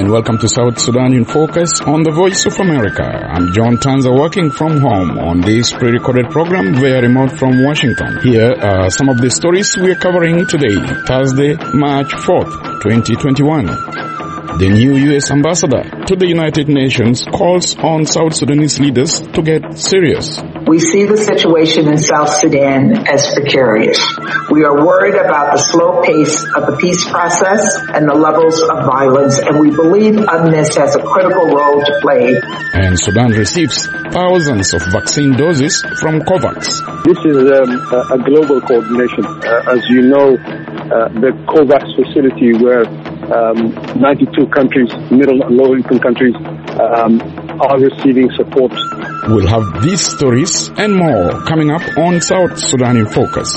and welcome to South Sudan in Focus on the Voice of America. I'm John Tanza, working from home on this pre-recorded program via remote from Washington. Here are some of the stories we are covering today, Thursday, March 4th, 2021. The new U.S. ambassador to the United Nations calls on South Sudanese leaders to get serious. We see the situation in South Sudan as precarious. We are worried about the slow pace of the peace process and the levels of violence, and we believe UNMISS has a critical role to play. And Sudan receives thousands of vaccine doses from COVAX. This is a global coordination. As you know, the COVAX facility where 92 countries, middle and low-income countries, are receiving support. We'll have these stories and more coming up on South Sudan in Focus.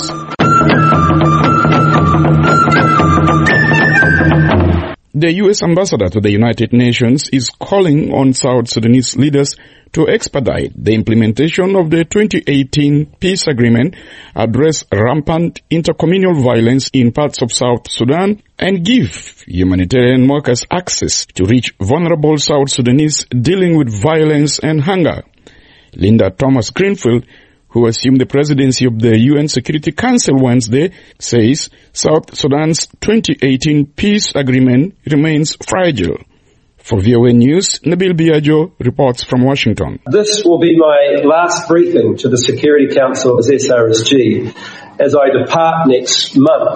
The U.S. ambassador to the United Nations is calling on South Sudanese leaders to expedite the implementation of the 2018 peace agreement, address rampant intercommunal violence in parts of South Sudan, and give humanitarian workers access to reach vulnerable South Sudanese dealing with violence and hunger. Linda Thomas-Greenfield, who assumed the presidency of the UN Security Council Wednesday, says South Sudan's 2018 peace agreement remains fragile. For VOA News, Nabil Biagio reports from Washington. This will be my last briefing to the Security Council as SRSG as I depart next month.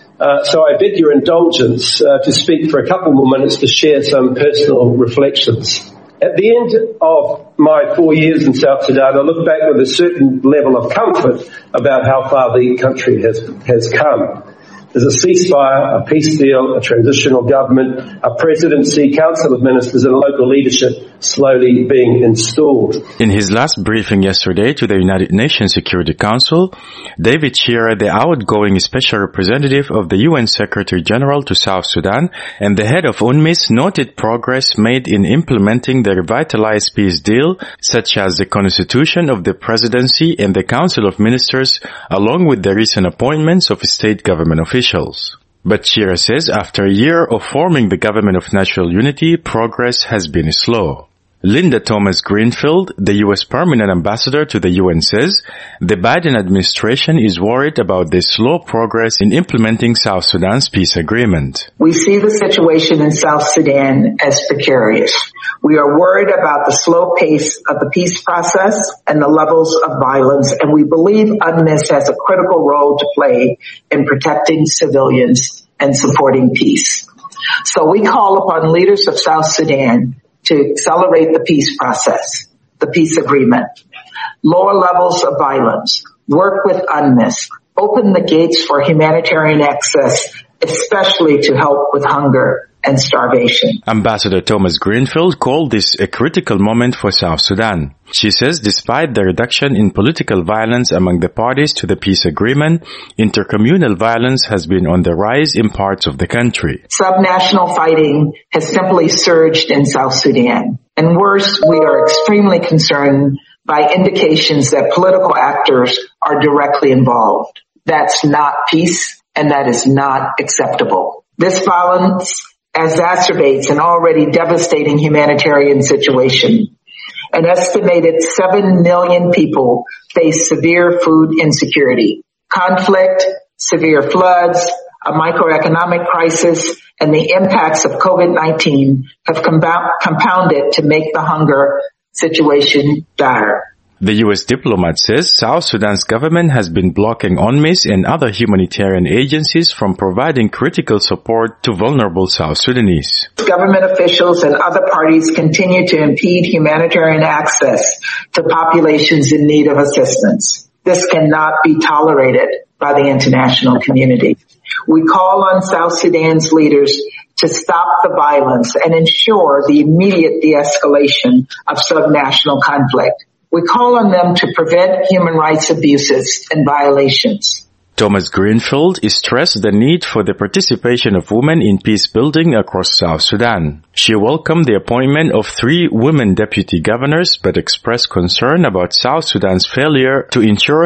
So I beg your indulgence to speak for a couple more minutes to share some personal reflections. At the end of my 4 years in South Sudan, I look back with a certain level of comfort about how far the country has come. There's a ceasefire, a peace deal, a transitional government, a presidency, council of ministers and local leadership slowly being installed. In his last briefing yesterday to the United Nations Security Council, David Shearer, the outgoing special representative of the UN Secretary General to South Sudan and the head of UNMISS, noted progress made in implementing the revitalized peace deal, such as the constitution of the presidency and the Council of Ministers, along with the recent appointments of state government officials. But Shearer says after a year of forming the government of national unity, progress has been slow. Linda Thomas-Greenfield, the U.S. permanent ambassador to the UN, says the Biden administration is worried about the slow progress in implementing South Sudan's peace agreement. We see the situation in South Sudan as precarious. We are worried about the slow pace of the peace process and the levels of violence, and we believe UNMISS has a critical role to play in protecting civilians and supporting peace. So we call upon leaders of South Sudan to accelerate the peace process, the peace agreement, lower levels of violence, work with UNMISS, open the gates for humanitarian access, especially to help with hunger and starvation. Ambassador Thomas-Greenfield called this a critical moment for South Sudan. She says despite the reduction in political violence among the parties to the peace agreement, intercommunal violence has been on the rise in parts of the country. Subnational fighting has simply surged in South Sudan. And worse, we are extremely concerned by indications that political actors are directly involved. That's not peace, and that is not acceptable. This violence exacerbates an already devastating humanitarian situation. An estimated 7 million people face severe food insecurity. Conflict, severe floods, a microeconomic crisis, and the impacts of COVID-19 have compounded to make the hunger situation dire. The U.S. diplomat says South Sudan's government has been blocking UNMISS and other humanitarian agencies from providing critical support to vulnerable South Sudanese. Government officials and other parties continue to impede humanitarian access to populations in need of assistance. This cannot be tolerated by the international community. We call on South Sudan's leaders to stop the violence and ensure the immediate de-escalation of subnational conflict. We call on them to prevent human rights abuses and violations. Thomas-Greenfield stressed the need for the participation of women in peace building across South Sudan. She welcomed the appointment of 3 women deputy governors, but expressed concern about South Sudan's failure to ensure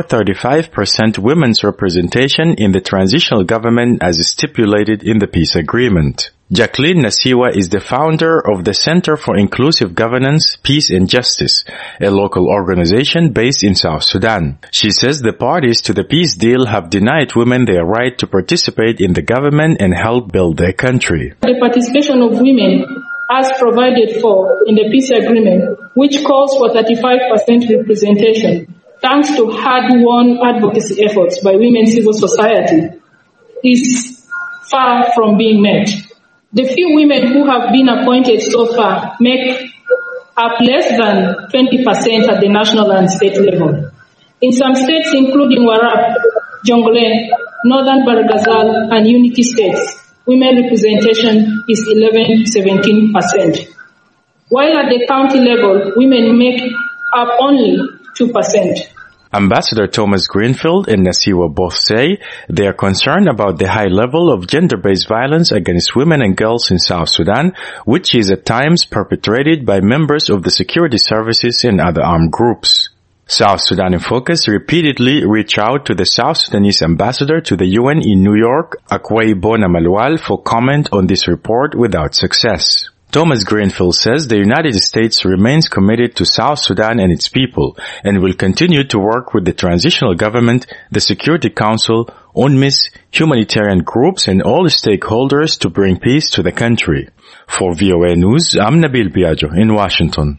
35% women's representation in the transitional government as stipulated in the peace agreement. Jacqueline Nasiwa is the founder of the Center for Inclusive Governance, Peace and Justice, a local organization based in South Sudan. She says the parties to the peace deal have denied women their right to participate in the government and help build their country. The participation of women as provided for in the peace agreement, which calls for 35% representation, thanks to hard-won advocacy efforts by women civil society, is far from being met. The few women who have been appointed so far make up less than 20% at the national and state level. In some states, including Warab, Jonglei, Northern Barghazal, and Unity states, women representation is 11-17%. While at the county level, women make up only 2%. Ambassador Thomas Greenfield and Nasiwa both say they are concerned about the high level of gender-based violence against women and girls in South Sudan, which is at times perpetrated by members of the security services and other armed groups. South Sudan in Focus repeatedly reached out to the South Sudanese ambassador to the UN in New York, Akwei Bona Malwal, for comment on this report without success. Thomas Greenfield says the United States remains committed to South Sudan and its people and will continue to work with the transitional government, the Security Council, UNMISS, humanitarian groups and all stakeholders to bring peace to the country. For VOA News, I'm Nabil Biagio in Washington.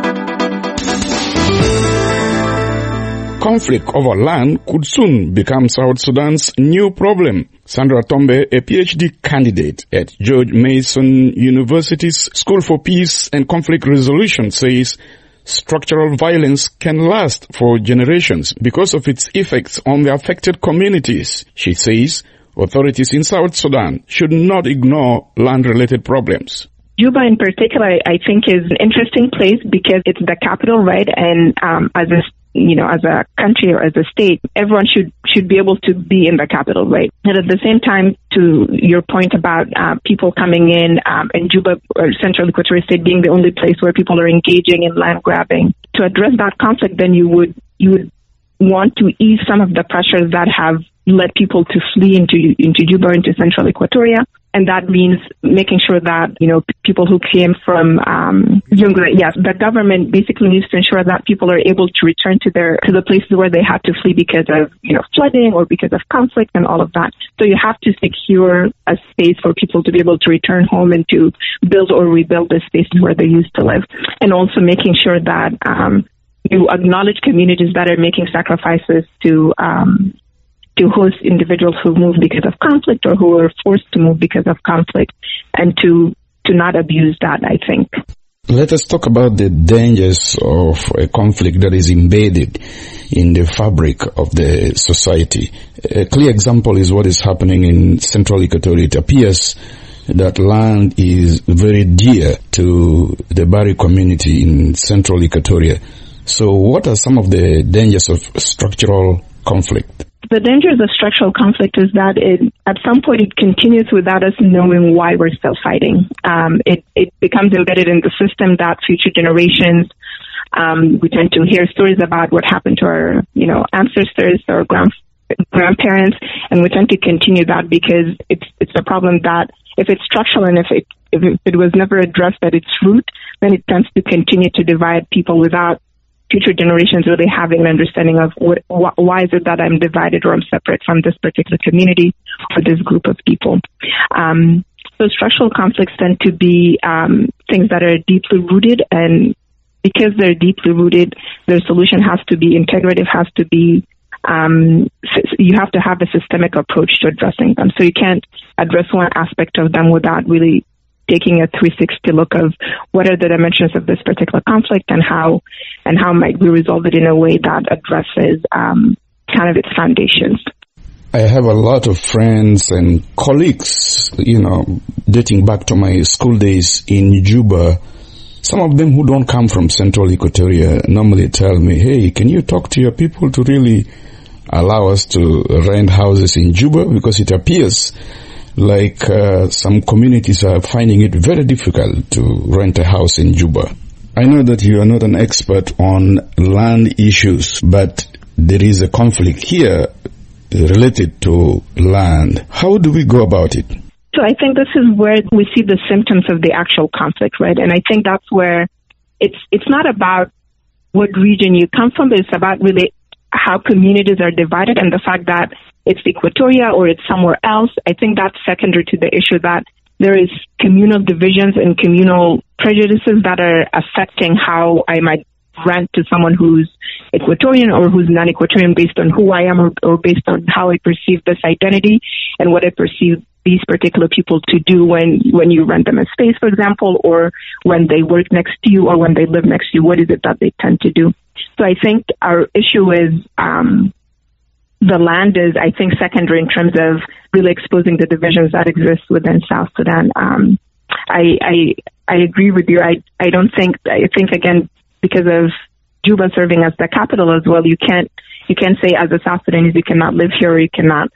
Conflict over land could soon become South Sudan's new problem. Sandra Tombe, a PhD candidate at George Mason University's School for Peace and Conflict Resolution, says structural violence can last for generations because of its effects on the affected communities. She says authorities in South Sudan should not ignore land-related problems. Juba in particular, I think, is an interesting place because it's the capital, right? And as a country or as a state, everyone should be able to be in the capital, right? And at the same time, to your point about people coming in, and Juba or Central Equatorial State being the only place where people are engaging in land grabbing, to address that conflict, then you would want to ease some of the pressures that have led people to flee into Juba, into Central Equatoria. And that means making sure that, people who came from Jonglei, the government basically needs to ensure that people are able to return to the places where they had to flee because of, flooding or because of conflict and all of that. So you have to secure a space for people to be able to return home and to build or rebuild the spaces where they used to live. And also making sure that you acknowledge communities that are making sacrifices to host individuals who move because of conflict or who are forced to move because of conflict, and to not abuse that, I think. Let us talk about the dangers of a conflict that is embedded in the fabric of the society. A clear example is what is happening in Central Equatoria. It appears that land is very dear to the Bari community in Central Equatoria. So what are some of the dangers of structural conflict? The dangers of structural conflict is that at some point it continues without us knowing why we're still fighting. It becomes embedded in the system that future generations, we tend to hear stories about what happened to our, ancestors or grandparents, and we tend to continue that because it's a problem that if it's structural and if it was never addressed at its root, then it tends to continue to divide people without future generations really having an understanding of why is it that I'm divided or I'm separate from this particular community or this group of people. So structural conflicts tend to be things that are deeply rooted, and because they're deeply rooted, their solution has to be integrative, has to be you have to have a systemic approach to addressing them. So you can't address one aspect of them without really taking a 360 look of what are the dimensions of this particular conflict and how might we resolve it in a way that addresses kind of its foundations. I have a lot of friends and colleagues, dating back to my school days in Juba. Some of them who don't come from Central Equatoria normally tell me, hey, can you talk to your people to really allow us to rent houses in Juba? Because it appears like some communities are finding it very difficult to rent a house in Juba. I know that you are not an expert on land issues, but there is a conflict here related to land. How do we go about it? So I think this is where we see the symptoms of the actual conflict, right? And I think that's where it's not about what region you come from, but it's about really how communities are divided, and the fact that it's Equatoria or it's somewhere else. I think that's secondary to the issue that there is communal divisions and communal prejudices that are affecting how I might rent to someone who's Equatorian or who's non-Equatorian based on who I am or based on how I perceive this identity and what I perceive these particular people to do when you rent them a space, for example, or when they work next to you or when they live next to you. What is it that they tend to do? So I think our issue is the land is, I think, secondary in terms of really exposing the divisions that exist within South Sudan. I agree with you. I think again, because of Juba serving as the capital as well, you can't say as a South Sudanese you cannot live here or you cannot.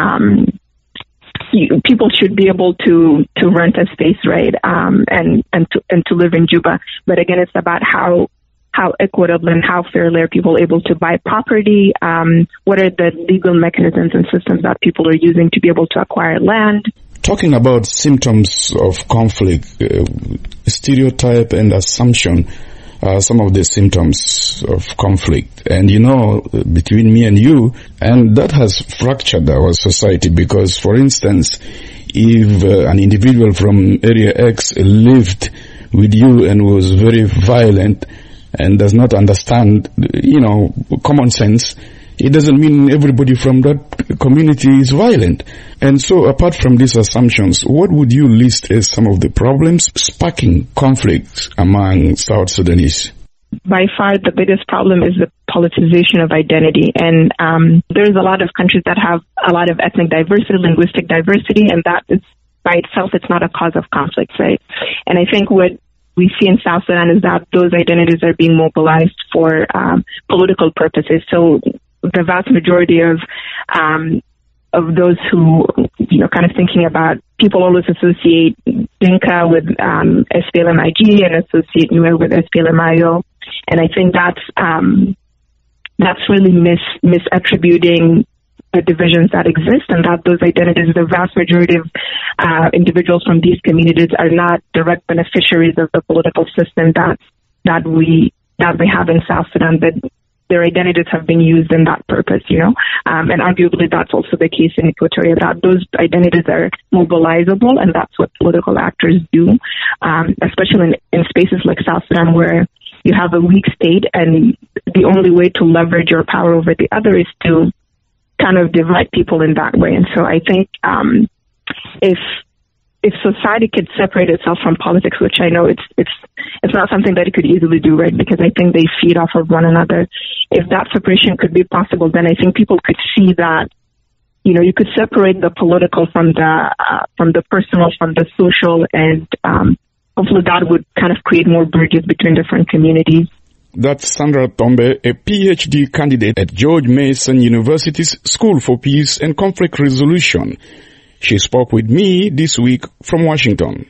People should be able to rent a space, right? And to live in Juba. But again, it's about how equitable and how fairly are people able to buy property? What are the legal mechanisms and systems that people are using to be able to acquire land? Talking about symptoms of conflict, stereotype and assumption are some of the symptoms of conflict. And between me and you, and that has fractured our society because, for instance, if an individual from Area X lived with you and was very violent and does not understand, common sense, it doesn't mean everybody from that community is violent. And so apart from these assumptions, what would you list as some of the problems sparking conflicts among South Sudanese? By far, the biggest problem is the politicization of identity. And there's a lot of countries that have a lot of ethnic diversity, linguistic diversity, and that is by itself, it's not a cause of conflict, right? And I think what we see in South Sudan is that those identities are being mobilized for political purposes. So the vast majority of those who, kind of thinking about, people always associate Dinka with SPLM-IG and associate Nuer with SPLM-IO. And I think that's really misattributing the divisions that exist, and that those identities, the vast majority of individuals from these communities are not direct beneficiaries of the political system that we have in South Sudan, but their identities have been used in that purpose, and arguably that's also the case in Equatoria, that those identities are mobilizable, and that's what political actors do, especially in spaces like South Sudan where you have a weak state, and the only way to leverage your power over the other is to kind of divide people in that way. And so I think if society could separate itself from politics, which I know it's not something that it could easily do, right? Because I think they feed off of one another. If that separation could be possible, then I think people could see that, you could separate the political from the personal, from the social, and hopefully that would kind of create more bridges between different communities. That's Sandra Tombe, a PhD candidate at George Mason University's School for Peace and Conflict Resolution. She spoke with me this week from Washington.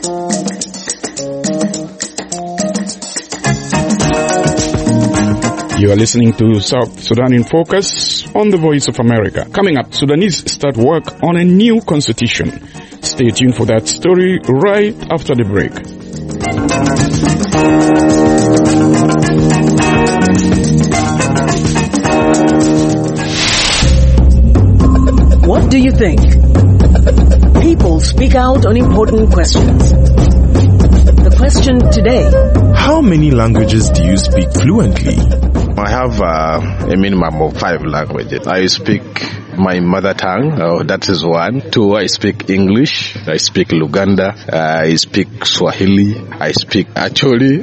You are listening to South Sudan in Focus on the Voice of America. Coming up, Sudanese start work on a new constitution. Stay tuned for that story right after the break. What do you think? People speak out on important questions. The question today: how many languages do you speak fluently? I have a minimum of 5 languages. I speak my mother tongue, that is 1. 2, I speak English, I speak Luganda, I speak Swahili, I speak Acholi.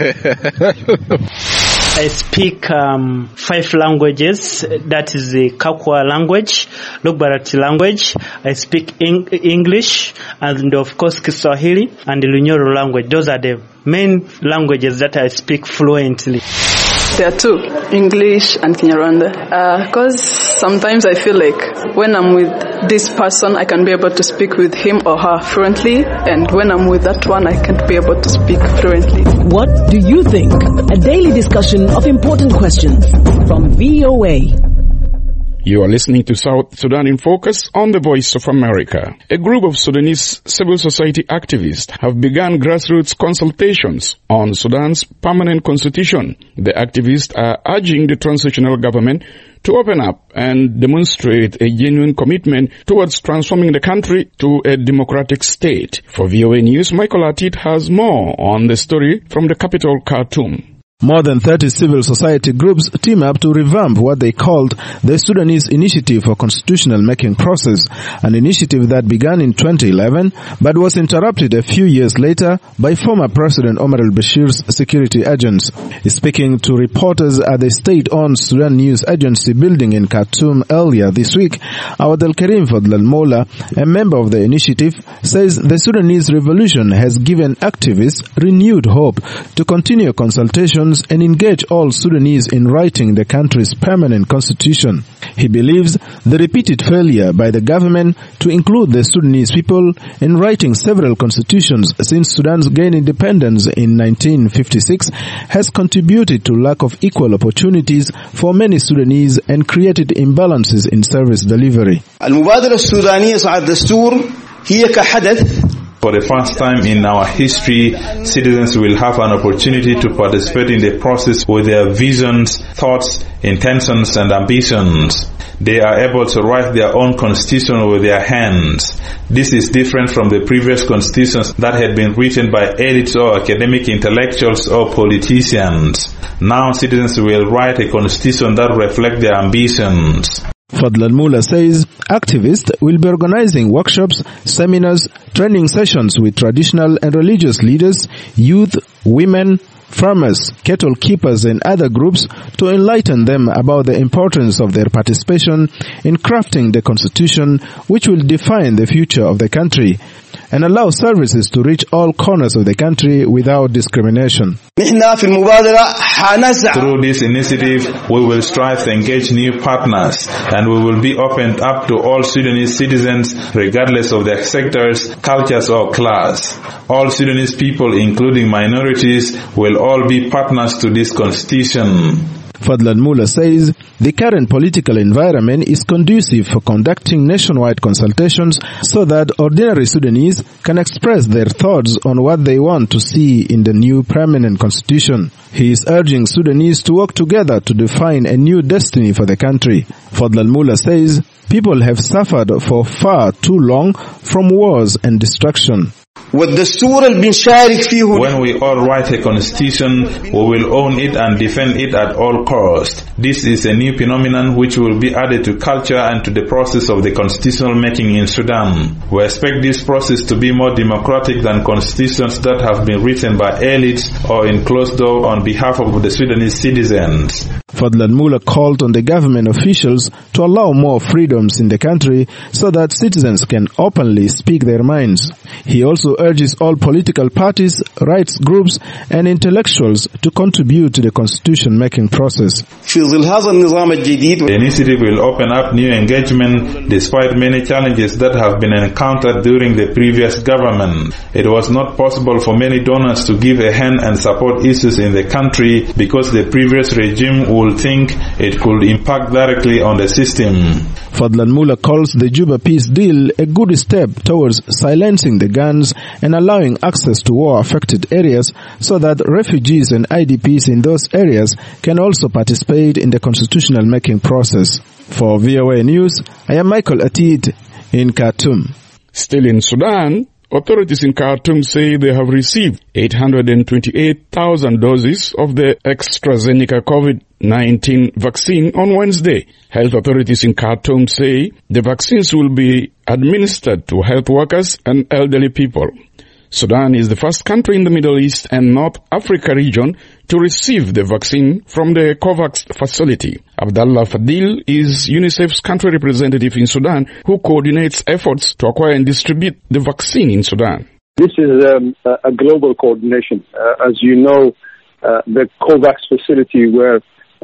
I speak 5 languages. That is the Kakwa language, Lugbarati language. I speak English, and of course Kiswahili and the Lunyoro language. Those are the main languages that I speak fluently. There are 2, English and Kinyarwanda. Because sometimes I feel like when I'm with this person, I can be able to speak with him or her fluently, and when I'm with that one, I can't be able to speak fluently. What do you think? A daily discussion of important questions from VOA. You are listening to South Sudan in Focus on the Voice of America. A group of Sudanese civil society activists have begun grassroots consultations on Sudan's permanent constitution. The activists are urging the transitional government to open up and demonstrate a genuine commitment towards transforming the country to a democratic state. For VOA News, Michael Atit has more on the story from the capital, Khartoum. More than 30 civil society groups team up to revamp what they called the Sudanese Initiative for Constitutional Making Process, an initiative that began in 2011 but was interrupted a few years later by former President Omar al-Bashir's security agents. Speaking to reporters at the state-owned Sudan News Agency building in Khartoum earlier this week, Awad al-Karim Fadl al-Mola, a member of the initiative, says the Sudanese revolution has given activists renewed hope to continue consultations and engage all Sudanese in writing the country's permanent constitution. He believes the repeated failure by the government to include the Sudanese people in writing several constitutions since Sudan's gained independence in 1956 has contributed to lack of equal opportunities for many Sudanese and created imbalances in service delivery. المبادرة السودانية صعد الدستور هي كحدث. For the first time in our history, citizens will have an opportunity to participate in the process with their visions, thoughts, intentions, and ambitions. They are able to write their own constitution with their hands. This is different from the previous constitutions that had been written by elites or academic intellectuals or politicians. Now citizens will write a constitution that reflects their ambitions. Fadl al-Mola says activists will be organizing workshops, seminars, training sessions with traditional and religious leaders, youth, women, farmers, cattle keepers and other groups to enlighten them about the importance of their participation in crafting the constitution which will define the future of the country and allow services to reach all corners of the country without discrimination. Through this initiative, we will strive to engage new partners and we will be opened up to all Sudanese citizens regardless of their sectors, cultures or class. All Sudanese people, including minorities, will all be partners to this constitution. Fadl al-Mola says the current political environment is conducive for conducting nationwide consultations so that ordinary Sudanese can express their thoughts on what they want to see in the new permanent constitution. He is urging Sudanese to work together to define a new destiny for the country. Fadl al-Mola says people have suffered for far too long from wars and destruction. When we all write a constitution, we will own it and defend it at all costs. This is a new phenomenon which will be added to culture and to the process of the constitutional making in Sudan. We expect this process to be more democratic than constitutions that have been written by elites or in closed door on behalf of the Sudanese citizens. Fadl al-Mola called on the government officials to allow more freedoms in the country so that citizens can openly speak their minds. He also urges all political parties, rights groups and intellectuals to contribute to the constitution-making process. The initiative will open up new engagement despite many challenges that have been encountered during the previous government. It was not possible for many donors to give a hand and support issues in the country because the previous regime would think it could impact directly on the system. Fadl al-Mola calls the Juba peace deal a good step towards silencing the guns and allowing access to war-affected areas so that refugees and IDPs in those areas can also participate in the constitutional making process. For VOA News, I am Michael Atit in Khartoum. Still in Sudan, authorities in Khartoum say they have received 828,000 doses of the AstraZeneca COVID-19 vaccine on Wednesday. Health authorities in Khartoum say the vaccines will be administered to health workers and elderly people. Sudan is the first country in the Middle East and North Africa region to receive the vaccine from the COVAX facility. Abdallah Fadil is UNICEF's country representative in Sudan who coordinates efforts to acquire and distribute the vaccine in Sudan. This is a global coordination. As you know, the COVAX facility where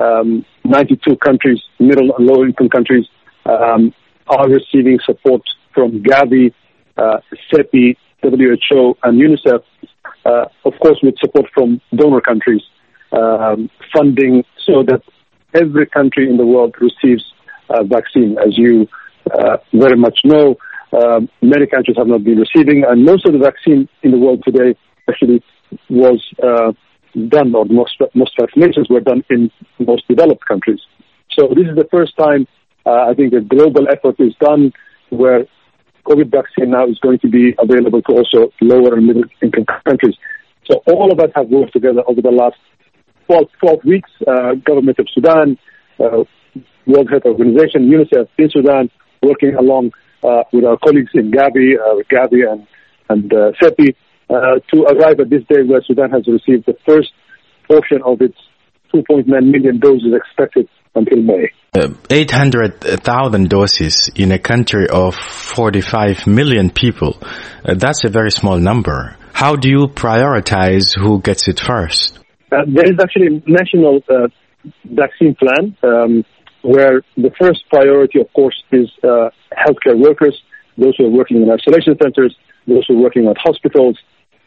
92 countries, middle and low income countries, are receiving support from Gavi, CEPI, WHO and UNICEF, of course with support from donor countries, funding so that every country in the world receives vaccine. As you very much know, many countries have not been receiving, and most of the vaccine in the world today actually was done, or most vaccinations were done in most developed countries. So this is the first time I think a global effort is done where COVID vaccine now is going to be available to also lower and middle income countries. So all of us have worked together over the last 12 weeks, government of Sudan, World Health Organization, UNICEF in Sudan, working along with our colleagues in Gavi and CEPI, to arrive at this day where Sudan has received the first portion of its 2.9 million doses expected until May. 800,000 doses in a country of 45 million people. That's a very small number. How do you prioritize who gets it first? There is actually a national vaccine plan where the first priority, of course, is healthcare workers, those who are working in isolation centers, those who are working at hospitals.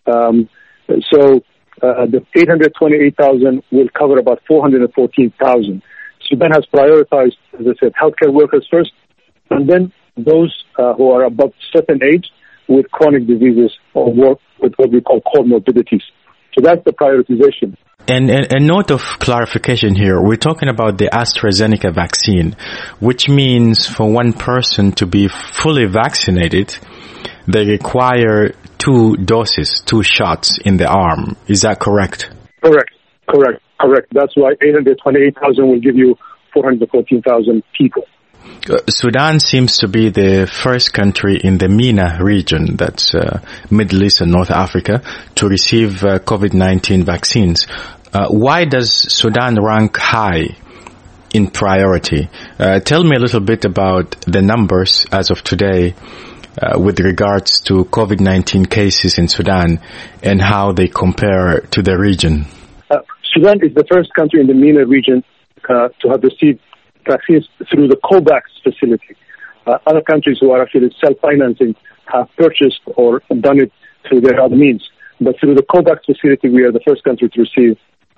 So the 828,000 will cover about 414,000. Sudan has prioritized, as I said, healthcare workers first, and then those who are above certain age with chronic diseases or with what we call comorbidities. So that's the prioritization. And a note of clarification here, we're talking about the AstraZeneca vaccine, which means for one person to be fully vaccinated, they require 2 doses, 2 shots in the arm. Is that correct? Correct. That's why 828,000 will give you 414,000 people. Sudan seems to be the first country in the MENA region, that's Middle East and North Africa, to receive COVID-19 vaccines. Why does Sudan rank high in priority? Tell me a little bit about the numbers as of today with regards to COVID-19 cases in Sudan and how they compare to the region. Sudan is the first country in the MENA region to have received vaccines through the COVAX facility. Other countries who are actually self-financing have purchased or done it through their other means. But through the COVAX facility, we are the first country to receive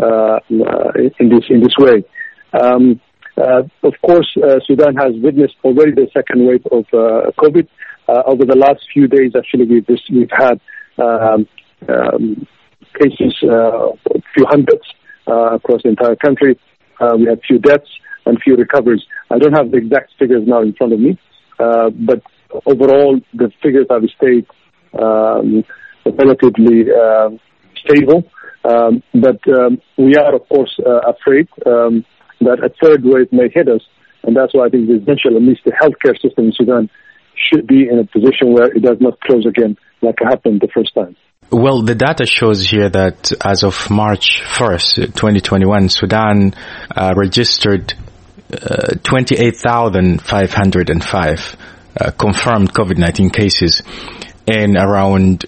in this way. Of course, Sudan has witnessed already the second wave of COVID. Over the last few days, actually, we've had cases, a few hundreds across the entire country. We had few deaths and few recoveries. I don't have the exact figures now in front of me, but overall, the figures have stayed relatively stable. But we are, of course, afraid that a third wave may hit us, and that's why I think it's essential, at least the healthcare system in Sudan should be in a position where it does not close again like it happened the first time. Well, the data shows here that as of March 1st, 2021, Sudan registered 28,505 confirmed COVID-19 cases and around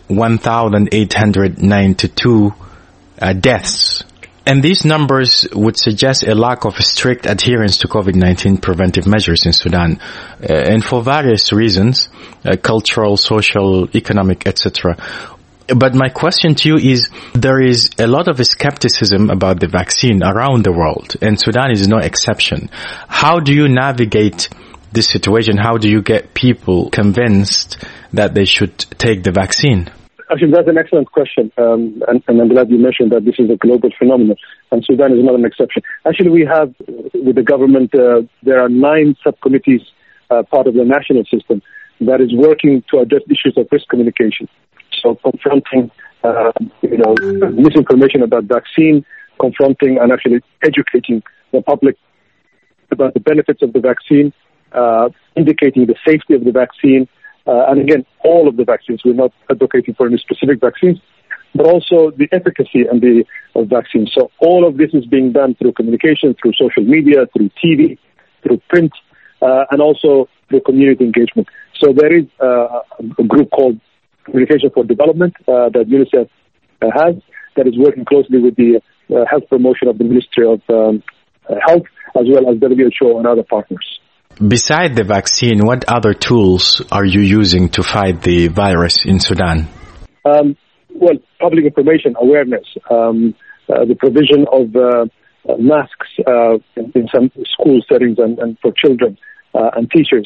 1,892 deaths. And these numbers would suggest a lack of strict adherence to COVID-19 preventive measures in Sudan. And for various reasons, cultural, social, economic, etc. But my question to you is, there is a lot of skepticism about the vaccine around the world, and Sudan is no exception. How do you navigate this situation? How do you get people convinced that they should take the vaccine? Actually, that's an excellent question, and I'm glad you mentioned that this is a global phenomenon, and Sudan is not an exception. Actually, we have, with the government, there are 9 subcommittees, part of the national system, that is working to address issues of risk communication. So confronting, misinformation about vaccine, confronting and actually educating the public about the benefits of the vaccine, indicating the safety of the vaccine, and again, all of the vaccines. We're not advocating for any specific vaccines, but also the efficacy of vaccines. So all of this is being done through communication, through social media, through TV, through print, and also through community engagement. So there is a group called Communication for Development that UNICEF has, that is working closely with the health promotion of the Ministry of Health, as well as WHO and other partners. Beside the vaccine, what other tools are you using to fight the virus in Sudan? Well, public information awareness, the provision of masks in some school settings and for children, and teachers.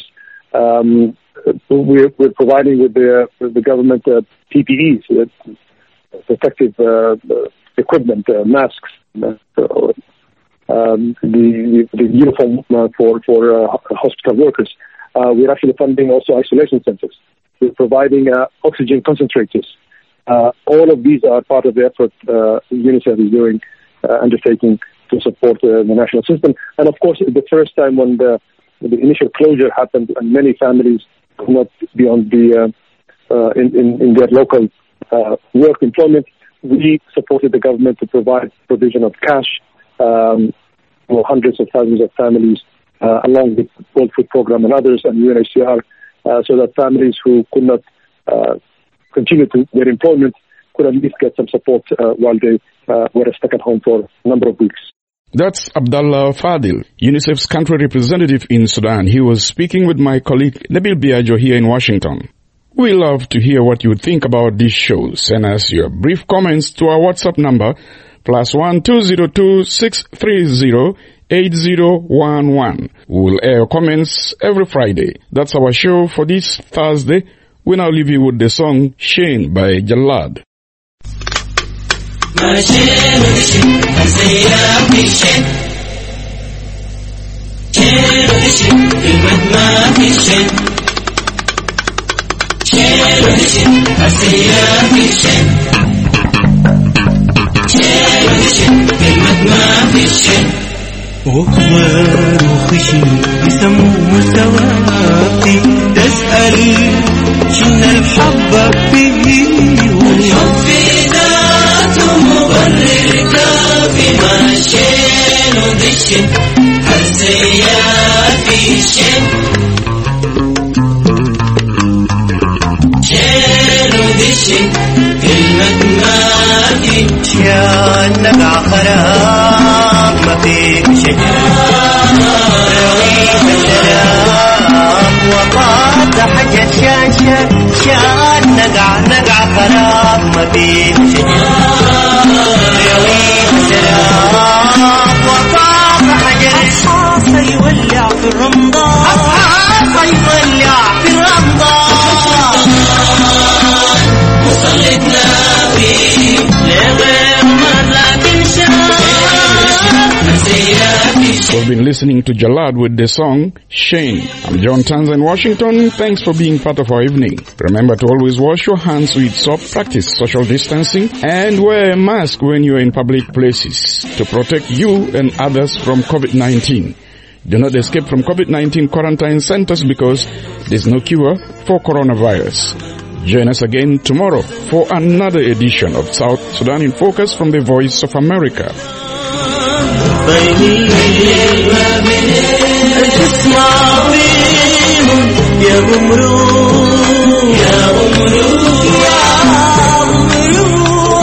We're providing with the government PPEs, protective equipment, masks, the uniform for hospital workers. We're actually funding also isolation centers. We're providing oxygen concentrators. All of these are part of the effort UNICEF is doing, undertaking to support the national system. And of course, the first time when the initial closure happened and many families could not be on in their local work employment, we supported the government to provide provision of cash for hundreds of thousands of families, along with World Food Program and others and UNHCR, so that families who could not continue to their employment could at least get some support while they were stuck at home for a number of weeks. That's Abdallah Fadil, UNICEF's country representative in Sudan. He was speaking with my colleague Nabil Biagio here in Washington. We love to hear what you think about these shows. Send us your brief comments to our WhatsApp number, +1 202 630 8011. We'll air comments every Friday. That's our show for this Thursday. We now leave you with the song Shane by Jalad. وكبر وخشن يسموه سواتي تسأل شن الحب فيه والحب ذاته مبرر كافي ما شين ودشن هالسياف في شين شين ودشن كلمة ما في شان نبع خراب ما في وقات حاجة شان نقع خراب ما بين شجر يويب سلام وقات حاجة أصحاب يولع في الرمضان أصحاب يولع في الرمضان وصلتنا بيه لغير مرة تنشان We've been listening to Jalad with the song Shane. I'm John Tanza in Washington. Thanks for being part of our evening. Remember to always wash your hands with soap, practice social distancing, and wear a mask when you're in public places to protect you and others from COVID-19. Do not escape from COVID-19 quarantine centers because there's no cure for coronavirus. Join us again tomorrow for another edition of South Sudan in Focus from the Voice of America. بيني ما بين اسمع بيهم يا غمرو يا غمرو يا غمرو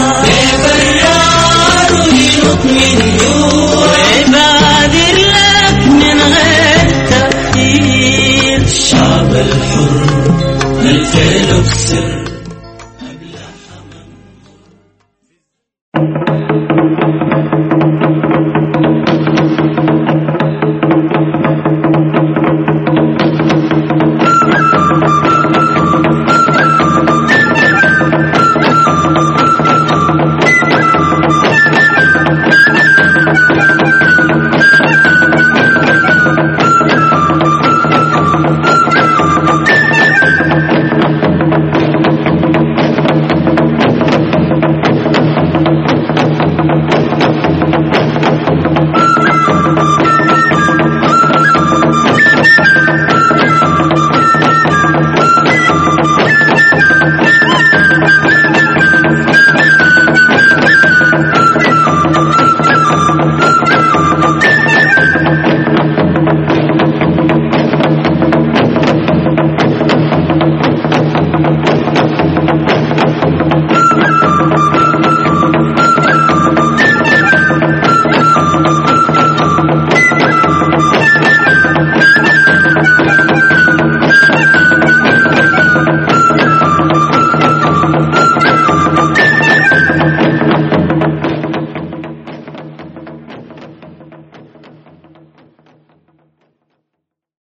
بفرار يلوك من جوا عبادر لك من غير تأخير الشعب الحر الفعل بسر